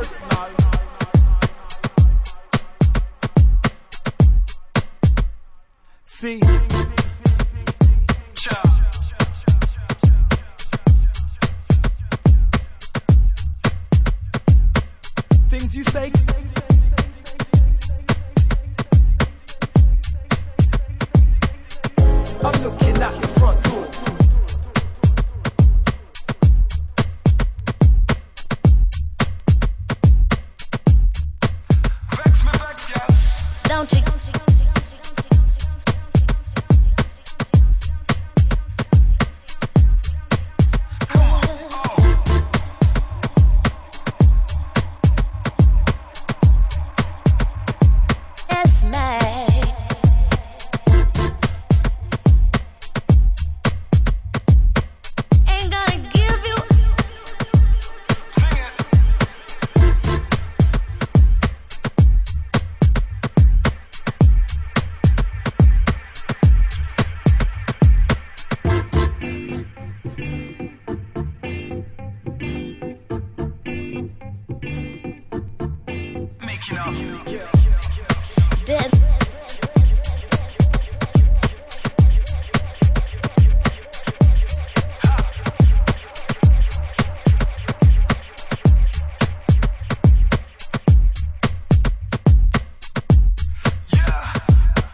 personal. See, things you say. I'm looking at the front door. Vex me, vex, girl. Don't you? Dead.